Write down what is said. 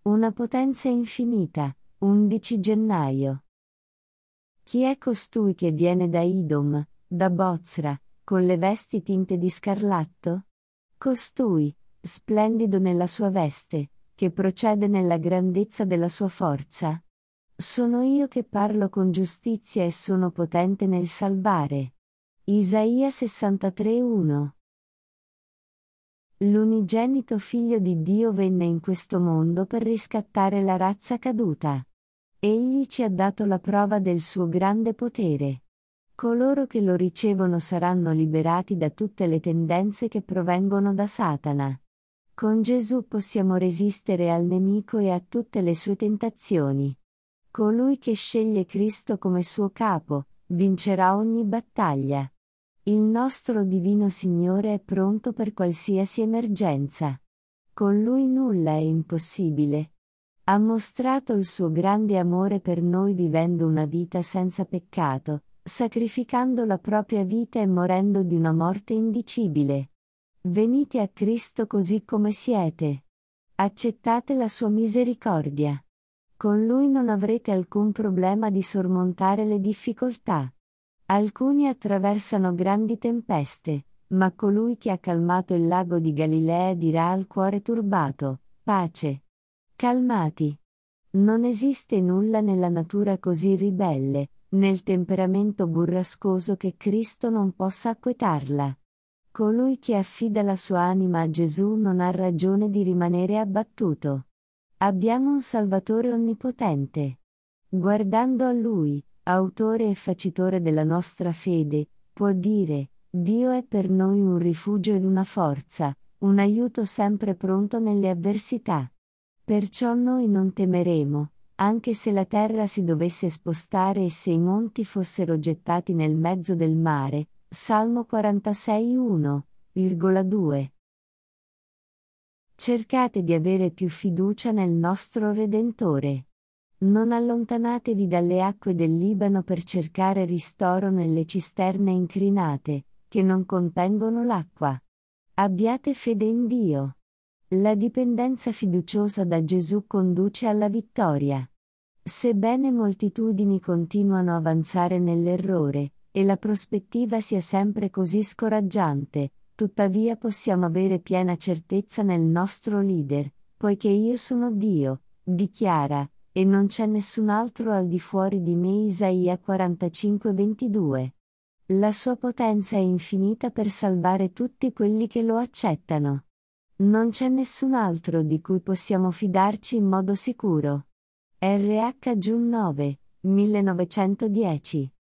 Una potenza infinita. 11 gennaio. Chi è costui che viene da Idom, da Bozra, con le vesti tinte di scarlatto? Costui, splendido nella sua veste, che procede nella grandezza della sua forza. Sono io che parlo con giustizia e sono potente nel salvare. Isaia 63:1. L'unigenito Figlio di Dio venne in questo mondo per riscattare la razza caduta. Egli ci ha dato la prova del suo grande potere. Coloro che lo ricevono saranno liberati da tutte le tendenze che provengono da Satana. Con Gesù possiamo resistere al nemico e a tutte le sue tentazioni. Colui che sceglie Cristo come suo capo, vincerà ogni battaglia. Il nostro Divino Signore è pronto per qualsiasi emergenza. Con Lui nulla è impossibile. Ha mostrato il suo grande amore per noi vivendo una vita senza peccato, sacrificando la propria vita e morendo di una morte indicibile. Venite a Cristo così come siete. Accettate la sua misericordia. Con Lui non avrete alcun problema di sormontare le difficoltà. Alcuni attraversano grandi tempeste, ma colui che ha calmato il lago di Galilea dirà al cuore turbato: pace. Calmati. Non esiste nulla nella natura così ribelle, nel temperamento burrascoso che Cristo non possa acquetarla. Colui che affida la sua anima a Gesù non ha ragione di rimanere abbattuto. Abbiamo un Salvatore onnipotente. Guardando a Lui, autore e facitore della nostra fede, può dire: Dio è per noi un rifugio ed una forza, un aiuto sempre pronto nelle avversità. Perciò noi non temeremo, anche se la terra si dovesse spostare e se i monti fossero gettati nel mezzo del mare. Salmo 46:1,2. Cercate di avere più fiducia nel nostro Redentore. Non allontanatevi dalle acque del Libano per cercare ristoro nelle cisterne incrinate, che non contengono l'acqua. Abbiate fede in Dio. La dipendenza fiduciosa da Gesù conduce alla vittoria. Sebbene moltitudini continuano a avanzare nell'errore, e la prospettiva sia sempre così scoraggiante, tuttavia possiamo avere piena certezza nel nostro leader, poiché io sono Dio, dichiara, e non c'è nessun altro al di fuori di me. Isaia 45:22. La sua potenza è infinita per salvare tutti quelli che lo accettano. Non c'è nessun altro di cui possiamo fidarci in modo sicuro. RH Jun 9, 1910